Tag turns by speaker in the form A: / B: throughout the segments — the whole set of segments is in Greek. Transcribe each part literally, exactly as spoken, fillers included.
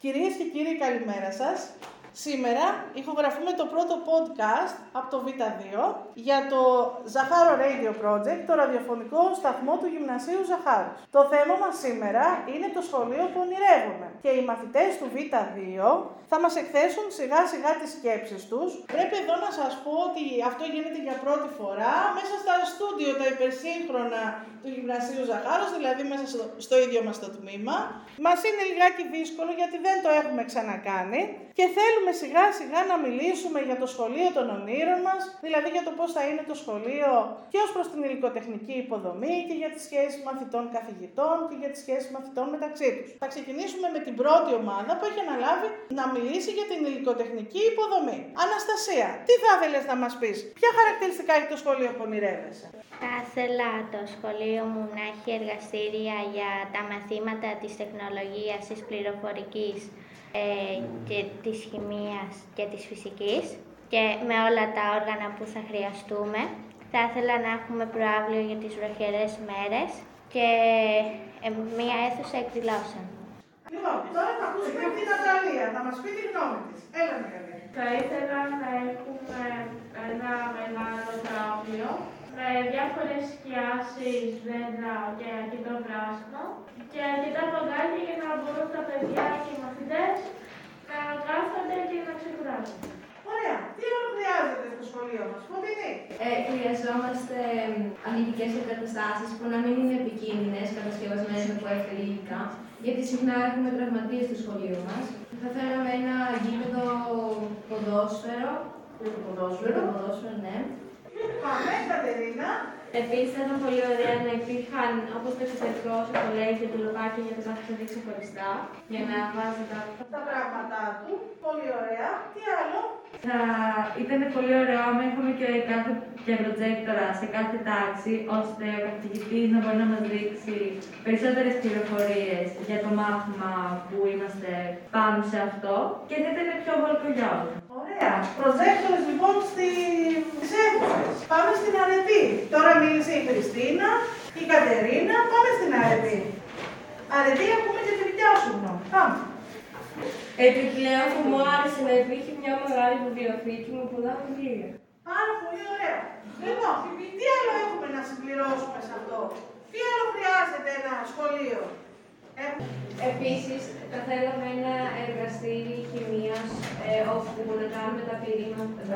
A: Κυρίες και κύριοι, καλημέρα σας. Σήμερα ηχογραφούμε το πρώτο podcast από το Β δύο για το Ζαχάρο Radio Project, το ραδιοφωνικό σταθμό του Γυμνασίου Ζαχάρου. Το θέμα μας σήμερα είναι το σχολείο που ονειρεύομαι και οι μαθητές του Β δύο θα μας εκθέσουν σιγά σιγά τις σκέψεις τους. Πρέπει εδώ να σας πω ότι αυτό γίνεται για πρώτη φορά μέσα στα στούντιο τα υπερσύγχρονα του Γυμνασίου Ζαχάρου, δηλαδή μέσα στο, στο ίδιο μας το τμήμα. Μας είναι λιγάκι δύσκολο γιατί δεν το έχουμε ξανακάνει και θέλουμε σιγά σιγά να μιλήσουμε για το σχολείο των ονείρων μας, δηλαδή για το πώς θα είναι το σχολείο και ως προς την υλικοτεχνική υποδομή και για τις σχέσεις μαθητών-καθηγητών και για τις σχέσεις μαθητών μεταξύ τους. Θα ξεκινήσουμε με την πρώτη ομάδα που έχει αναλάβει να μιλήσει για την υλικοτεχνική υποδομή. Αναστασία, τι θα ήθελες να μας πεις, ποια χαρακτηριστικά έχει το σχολείο που ονειρεύεσαι?
B: Θα ήθελα το σχολείο μου να έχει εργαστήρια για τα μαθήματα της τεχνολογίας, της πληροφορικής ε, και της χημείας και της φυσικής και με όλα τα όργανα που θα χρειαστούμε. Θα ήθελα να έχουμε προαύλιο για τις βροχερές μέρες και ε, μία αίθουσα εκδηλώσεων.
A: Λοιπόν, τώρα θα ακούσουμε την Ναταλία, θα μας πει τη γνώμη της. Έλα, Ναταλία.
C: Θα ήθελα να έχουμε ένα μεγάλο προαύλιο με διάφορες σκιάσεις, δέντρα και αρκετό πράσινο και αρκετά παγκάκια για να μπορούν τα παιδιά και οι μαθητές να κάθονται και να ξεκουράζουν.
A: Ωραία. Τι άλλο χρειάζεται στο σχολείο μας, Φωτεινή?
D: Ε, χρειαζόμαστε αλυτικές εγκαταστάσεις που να μην είναι επικίνδυνες, κατασκευασμένες με ποέφερη υλικά, γιατί συχνά έχουμε τραυματίες στο σχολείο μας. Θα θέλαμε ένα γήπεδο ποδόσφαιρο.
A: Ποδόσφαιρο.
D: Ποδόσφαιρο, ναι.
A: Πάμε, Κατερίνα.
C: Επίσης, θα ήταν πολύ ωραία να υπήρχαν, όπως το εξωτερικό, σοκολέτα και τουλοπάκια για το κάθε παιδί ξεχωριστά, για να βάζει τα...
A: τα πράγματά του. Πολύ ωραία. Τι άλλο?
E: Θα ήταν πολύ ωραίο άμα είχαμε και κάθε και προτζέκτορα σε κάθε τάξη, ώστε ο καθηγητής να μπορεί να μας δείξει περισσότερες πληροφορίες για το μάθημα που είμαστε πάνω σε αυτό και θα ήταν πιο βολικό για όλους.
A: Ωραία. Προτζέκτορες λοιπόν στις αίθουσες. Πάμε στην αρετή. Τώρα μίλησε η Χριστίνα, η Κατερίνα. Πάμε στην αρετή. Αρετή, ακούμε και τη δικιά σου γνώμη. Πάμε.
C: Επιπλέον, θα μου άρεσε να υπήρχε μια μεγάλη βιβλιοθήκη με πολλά βιβλία.
A: Πάρα πολύ ωραία. Λοιπόν, τι άλλο έχουμε να συμπληρώσουμε σε αυτό? Τι άλλο χρειάζεται ένα σχολείο? Έχουμε.
D: Επίσης, θα θέλαμε ένα εργαστήρι χημείας, ε, όπου να κάνουμε τα πειράματα,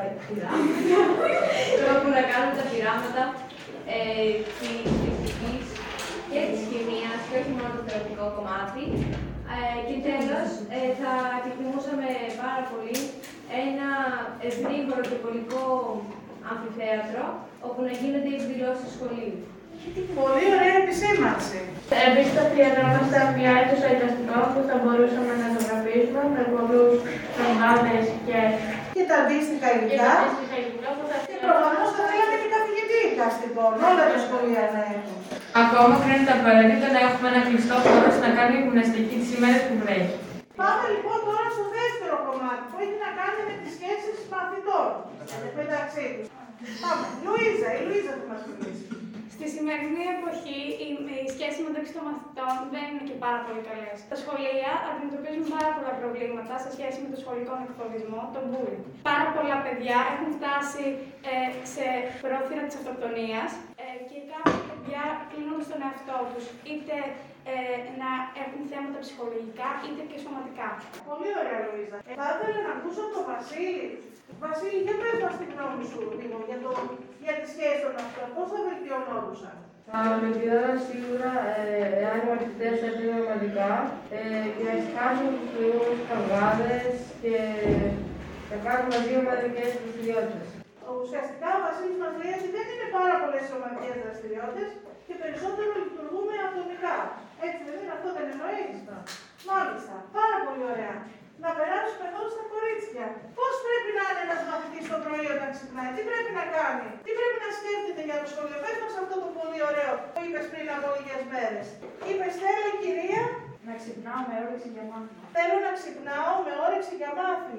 D: όπου να κάνουμε τα πειράματα ε, της φυσικής και της χημείας και όχι μόνο το θεωρητικό κομμάτι. Ε, και τέλος, ε, θα επιθυμούσαμε πάρα πολύ ένα ευρύγορο και πολικό αμφιθέατρο, όπου να γίνονται οι εκδηλώσεις σχολείου.
A: Πολύ ωραία επισήμανση.
C: Επίσης, θα χρειαζόμαστε μια αίθουσα εικαστικών που θα μπορούσαμε να ζωγραφίσουμε με πολλούς νομάδες και...
A: και τα αντίστοιχα υλικά. Και προφανώς θα θέλαμε και καθηγητή εικαστικών. Όλα τα σχολεία να έχουν.
E: Ακόμα κρίνεται απαραίτητο να έχουμε ένα κλειστό χώρο να κάνει γυμναστική τις ημέρες που βρέχει.
A: Πάμε λοιπόν τώρα στο δεύτερο κομμάτι που έχει να κάνει με τις σχέσεις μαθητών μεταξύ τους. Πάμε. Λουίζα, η Λουίζα θα μας μιλήσει.
F: Στη σημερινή εποχή, οι, οι σχέσεις μεταξύ των μαθητών δεν είναι και πάρα πολύ καλές. Τα σχολεία αντιμετωπίζουν πάρα πολλά προβλήματα σε σχέση με το σχολικό εκφοβισμό, τον bullying. Πάρα πολλά παιδιά έχουν φτάσει ε, σε πρόθυρα της αυτοκτονίας ε, και κάποια παιδιά κλείνουν στον εαυτό τους, είτε ε, να έχουν θέματα ψυχολογικά, είτε και σωματικά.
A: Πολύ ωραία, Λουίζα. Ε, θα ήθελα να ακούσω τον Βασίλη. Βασίλη, για πες μας τη γνώμη σου λίγο για, το, για τις σχέσεις των αυτών, πώς θα βελτιωνόντουσαν?
G: Θα βελτιώναν σίγουρα ε, εάν οι μαθητές έπαιρναν ομαδικά ε, και να ησυχάσουν τους λίγους καυγάδες και να κάνουν μαζί ομαδικές δραστηριότητες.
A: Ουσιαστικά ο Βασίλης μας λέει ότι δεν είναι πάρα πολλές ομαδικές δραστηριότητες και περισσότερο λειτουργούμε ατομικά. Έτσι δεν είναι, αυτό δεν εννοείς? Μάλιστα, πάρα πολύ ωραία. Να περάσουμε εδώ στα κορίτσια. Πώς πρέπει να είναι ένας μαθητής το πρωί όταν ξυπνάει, τι πρέπει να κάνει, τι πρέπει να σκέφτεται για το σχολείο? Πες μας αυτό το πολύ ωραίο που είπες πριν από λίγες μέρες. Είπες, θέλω κυρία
G: Να ξυπνάω με όρεξη για μάθημα.
A: Θέλω να ξυπνάω με όρεξη για μάθημα.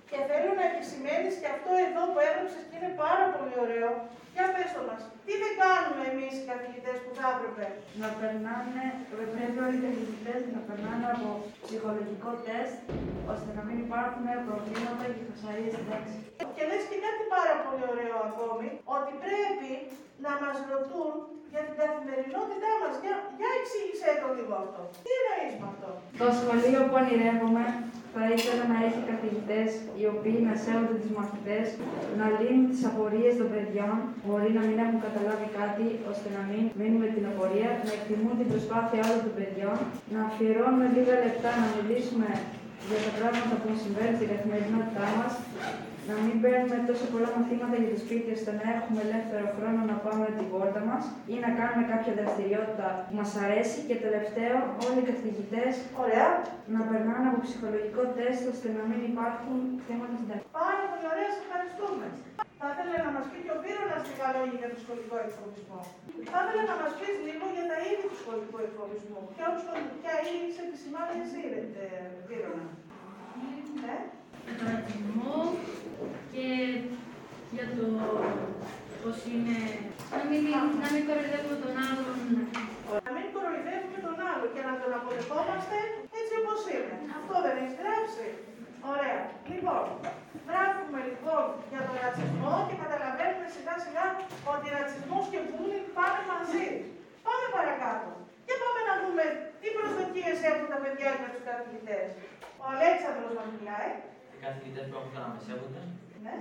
A: Και θέλω να επισημαίνεις και αυτό εδώ που έγραψες και είναι πάρα πολύ ωραίο. Για πες το μας, τι δεν κάνουμε εμείς οι καθηγητές που θα έπρεπε?
E: Να περνάνε, πρέπει όλοι οι καθηγητές να περνάνε από ψυχολογικό τεστ, ώστε να μην υπάρχουν προβλήματα και φασαρίες στην τάξη.
A: Και λες και κάτι πάρα πολύ ωραίο ακόμη, ότι πρέπει να μας ρωτούν για την καθημερινότητά μας. Για, για εξήγησέ το λίγο αυτό. Τι εννοείς με αυτό?
E: Το σχολείο που ονειρεύομαι θα ήθελα να έχει καθηγητές οι οποίοι να σέβονται τους μαθητές, να λύνουν τις απορίες των παιδιών, μπορεί να μην έχουν καταλάβει κάτι, ώστε να μην μείνουμε την απορία, να εκτιμούν την προσπάθεια όλων των παιδιών, να αφιερώνουμε λίγα λεπτά να μιλήσουμε για τα πράγματα που συμβαίνουν στην καθημερινότητά μας, να μην παίρνουμε τόσο πολλά μαθήματα για το σπίτι, ώστε να έχουμε ελεύθερο χρόνο να πάμε την πόρτα μας ή να κάνουμε κάποια δραστηριότητα που μας αρέσει. Και τελευταίο, όλοι οι καθηγητές
A: Ωραία.
E: να περνάνε από ψυχολογικό τεστ, ώστε να μην υπάρχουν θέματα στην τάξη.
A: Πάρα πολύ ωραία, σε ευχαριστούμε. Θα ήθελα να μας πει και ο Πύρονας λίγα λόγια για το σχολικό εκφοβισμό. Θα ήθελα να μας πεις λίγο για τα είδη του σχολικού εκφοβισμού. Ποια είδη έχεις επισημάνει εσύ, Πύρονα? Ναι.
H: Για τον ρατσισμό και για το πώς είναι να μην, να μην κοροϊδεύουμε τον άλλον.
A: Να μην κοροϊδεύουμε τον άλλο και να τον αποδεχόμαστε έτσι όπως είναι. Αυτό δεν έχεις γράψει? Ωραία. Λοιπόν, γράφουμε λοιπόν για τον ρατσισμό και καταλαβαίνουμε σιγά σιγά ότι ρατσισμός και bullying πάνε μαζί. Πάμε παρακάτω. Και πάμε να δούμε τι προσδοκίες έχουν τα παιδιά για τους καθηγητές. Ο Αλέξανδρος μας μιλάει.
I: Οι καθηγητές που έχουν να με σέβονται.
A: Ναι.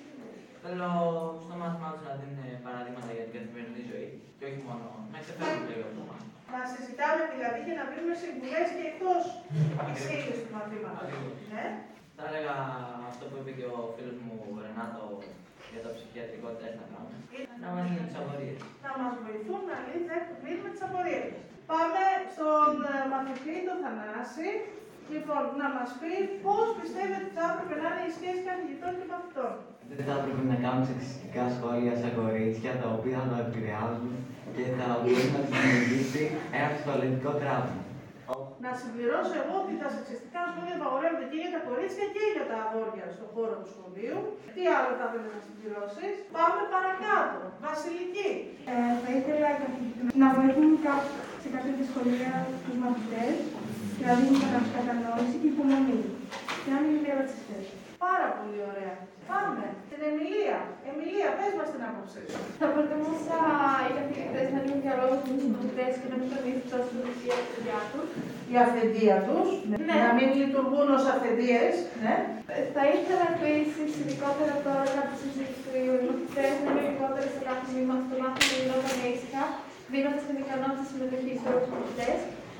I: Θέλω στο μάθημά τους να δίνουν παραδείγματα για την καθημερινή ζωή και όχι μόνο να ξεφέρουν λίγο το μάθημα.
A: Να συζητάμε δηλαδή και να δίνουμε συμβουλές και εκτός της ύλης του μαθήματος. Ναι.
I: Θα έλεγα αυτό που είπε και ο φίλος μου Ρενάτο για το ψυχιατρικό τεστ να κάνουμε. Να μας λύνουν τις απορίες.
A: Να μας βοηθούν να λύνουμε τις απορίες. Πάμε στον μαθητή, τον Θανάση. Λοιπόν, να μας πει πώς πιστεύετε ότι θα έπρεπε να είναι η σχέση καθηγητών και μαθητών.
J: Δεν θα έπρεπε να κάνουν σεξιστικά σχόλια σε κορίτσια τα οποία θα το επηρεάζουν και θα μπορεί να τους δημιουργήσει ένα ψυχολογικό τραύμα.
A: Να συμπληρώσω εγώ ότι τα σεξιστικά σχόλια απαγορεύονται και για τα κορίτσια και για τα αγόρια στον χώρο του σχολείου. Τι άλλο θα ήθελα να συμπληρώσεις? Πάμε παρακάτω. Βασιλική.
K: Ε, θα ήθελα να βοηθούν σε κάποια σχολεία τους μαθητές και να δίνουν κατανόηση και υπομονή. Και να μην είναι ρατσιστές.
A: Πάρα πολύ ωραία. Πάμε. Την Εμιλία. Εμιλία, πες μας την άποψή σου.
D: Θα προτιμούσα οι καθηγητές να γίνουν διαλόγους με τους μαθητές και να μην τονίσουν τόσο την αυθεντία τους.
A: Η αυθεντία τους. Ναι. Να μην λειτουργούν ως αυθεντίες. Ναι.
D: Θα ήθελα επίσης, ειδικότερα τώρα κάποιες οι μαθητές να είναι λιγότερο σε κάθε μήμα στο μάθημα γινόταν ήσυχα, δίνοντας την ικανότητα συμμετοχής σε όλους τους μαθητές.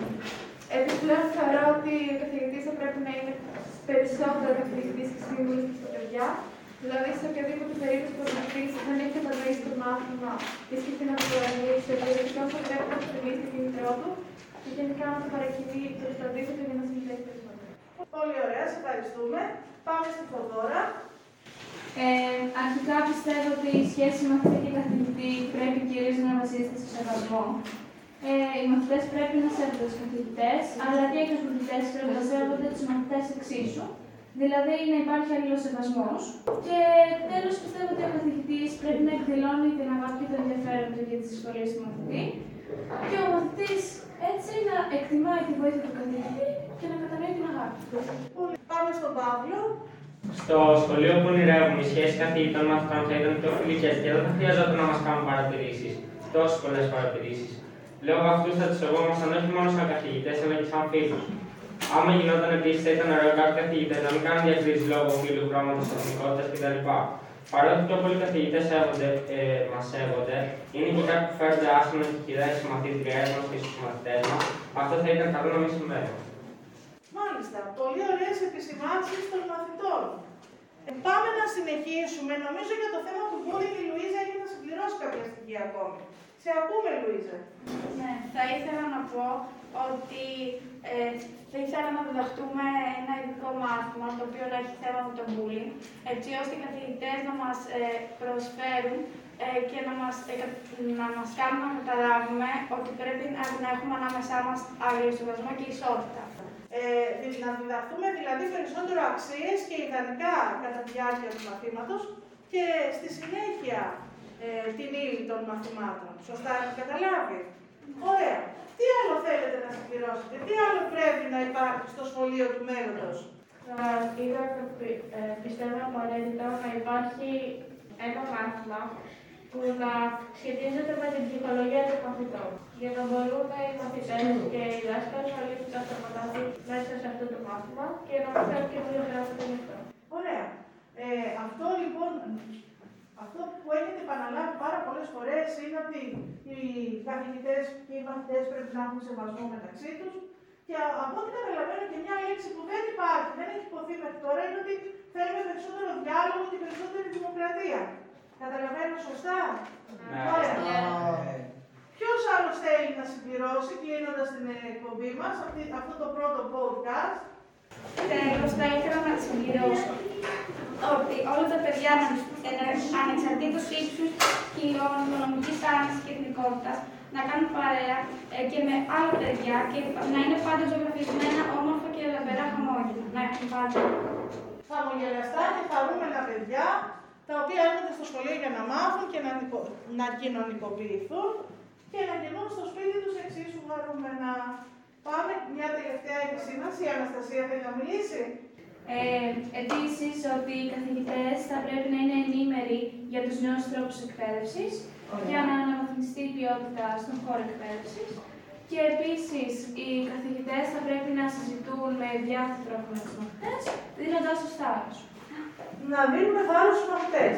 D: Επιπλέον, θεωρώ ότι ο καθηγητής θα πρέπει να είναι περισσότερο καθηγητής και σύμβουλος στα παιδιά. Δηλαδή, σε οποιαδήποτε περίπτωση που ο μαθητής δεν έχει κατανοήσει το μάθημα και σκεφτεί να το παραγγείλει, διαφορετικά θα πρέπει να εκτιμήσει το κινητρό του και γενικά να το παρακινεί προς το αντίθετο για να συμμετέχει περισσότερο.
A: Πολύ ωραία, σε ευχαριστούμε. Πάμε στην Θοδώρα.
L: Ε, αρχικά πιστεύω ότι η σχέση μαθητή και καθηγητή πρέπει κυρίως να βασίζεται στο σεβασμό. Ε, οι μαθητές πρέπει να σέβονται τους καθηγητές, αλλά και οι καθηγητές πρέπει να σέβονται τους μαθητές εξίσου. Δηλαδή να υπάρχει αλληλοσεβασμός. Και τέλος πιστεύω ότι ο καθηγητής πρέπει να εκδηλώνει την αγάπη και το ενδιαφέρον του για τις σχολές του μαθητή. Και ο μαθητής έτσι να εκτιμάει τη βοήθεια του καθηγητή και να κατανοεί την αγάπη του.
A: Πάμε στον Παύλο.
M: Στο σχολείο που ονειρεύουμε, οι σχέσεις καθηγητών μαθητών θα ήταν πιο φιλικές και δεν θα χρειαζόταν να μας κάνουν παρατηρήσεις, τόσες πολλές παρατηρήσεις. Λόγω αυτού θα τους σεβόμασταν όχι μόνο σαν καθηγητές αλλά και σαν φίλους. Άμα γινόταν επίσης, θα ήταν ωραίο κάποιοι καθηγητές να μην κάνουν διακρίσεις λόγω φύλου, χρώματος, εθνικότητας κτλ. Παρότι πιο πολλοί καθηγητές ε, μας σέβονται, είναι και κάποιοι που φέρονται άσχημα και χειρές στις μαθήτριές μας και στους μαθητές μας, αυτό θα ήταν καλό να μην συμβαίνει.
A: Μάλιστα. Πολύ ωραίες επισημάνσεις των μαθητών. Ε, πάμε να συνεχίσουμε. Νομίζω για το θέμα του bullying η Λουίζα έχει να συμπληρώσει κάποια στοιχεία ακόμη. Σε ακούμε, Λουίζα.
F: Ναι, θα ήθελα να πω ότι ε, θα ήθελα να διδαχτούμε ένα ειδικό μάθημα το οποίο να έχει θέμα με το bullying, έτσι ώστε οι καθηγητές να μας ε, προσφέρουν ε, και να μας, ε, να μας κάνουν να καταλάβουμε ότι πρέπει να, να έχουμε ανάμεσά μας αλληλοσεβασμό και ισότητα.
A: Ε, να διδαχθούμε δηλαδή περισσότερο αξίες και ιδανικά κατά τη διάρκεια του μαθήματος και στη συνέχεια ε, την ύλη των μαθημάτων. Σωστά έχετε καταλάβει? Ωραία. Τι άλλο θέλετε να συμπληρώσετε, τι άλλο πρέπει να υπάρχει στο σχολείο του μέλλοντος?
C: Θα ήθελα να πιστεύω απαραίτητα να υπάρχει ένα μάθημα που να σχετίζεται με την ψυχολογία των μαθητών, για να μπορούν οι μαθητές και οι δάσκαλοι να λύσουν τα θέματα μέσα σε αυτό το μάθημα και να μαθαίνουν και δύο γράμματα γι' αυτό.
A: Ωραία. Ε, αυτό λοιπόν, αυτό που έχετε επαναλάβει πάρα πολλές φορές είναι ότι οι καθηγητές και οι μαθητές πρέπει να έχουν σεβασμό μεταξύ τους. Και από ό,τι καταλαβαίνω και μια λέξη που δεν υπάρχει, δεν έχει υποθεί μέχρι τώρα, είναι ότι θέλουμε περισσότερο διάλογο και περισσότερη δημοκρατία. Καταλαβαίνω σωστά?
M: Ναι.
A: Ωραία. Ναι. Ποιος άλλος θέλει να συμπληρώσει, κλείνοντας την εκπομπή μας, αυτή, αυτό το πρώτο podcast?
F: Τέλος, θα ήθελα να συμπληρώσω ότι όλα τα παιδιά, ανεξαρτήτως ύψους, σκυλών, οικονομικής τάξης και εθνικότητας, να κάνουν παρέα ε, και με άλλα παιδιά και να είναι πάντα ζωγραφισμένα, όμορφα και λαμπερά χαμόγελα. Να έχουν πάντα
A: χαμογελαστά και χαρούμενα παιδιά, τα οποία έρχονται στο σχολείο για να μάθουν και να, να κοινωνικοποιηθούν και να γυρνούν στο σπίτι τους εξίσου χαρούμενα. Πάμε, μια τελευταία επισήμανση. Η Αναστασία θέλει να μιλήσει.
L: Ε, επίσης, ότι οι καθηγητές θα πρέπει να είναι ενήμεροι για τους νέους τρόπους εκπαίδευσης, για να αναβαθμιστεί η ποιότητα στον χώρο εκπαίδευσης. Και επίσης, οι καθηγητές θα πρέπει να συζητούν με διάφορο τρόπο με τους μαθητές, δίνοντας τους θάρρος.
A: Να δίνουμε θάρρος στους μαθητές.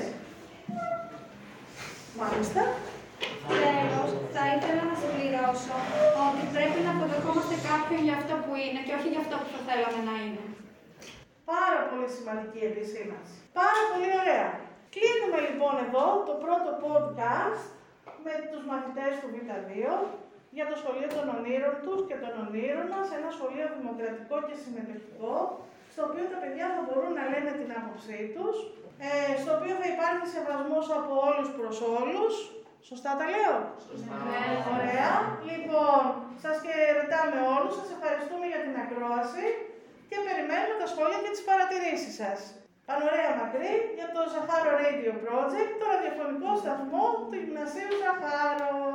A: Μάλιστα.
F: Τέλος, θα ήθελα να συμπληρώσω ότι πρέπει να αποδεχόμαστε κάποιον για αυτό που είναι και όχι για αυτό που θα θέλαμε να είναι.
A: Πάρα πολύ σημαντική επισήμανση. Πάρα πολύ ωραία. Κλείνουμε λοιπόν εδώ το πρώτο podcast με τους μαθητές του Β δύο για το σχολείο των ονείρων τους και των ονείρων μας, ένα σχολείο δημοκρατικό και συμμετοχικό, στο οποίο τα παιδιά θα μπορούν να λένε την άποψή τους, ε, στο οποίο θα υπάρχει σεβασμός από όλους προς όλους. Σωστά τα λέω?
M: Σωστά.
A: Ωραία. Λοιπόν, σας χαιρετάμε όλους, σας ευχαριστούμε για την ακρόαση και περιμένουμε τα σχόλια και τις παρατηρήσεις σας. Πανωρέα Μακρύ για το Ζαχάρο Radio Project, το ραδιοφωνικό σταθμό του Γυμνασίου Ζαχάρο.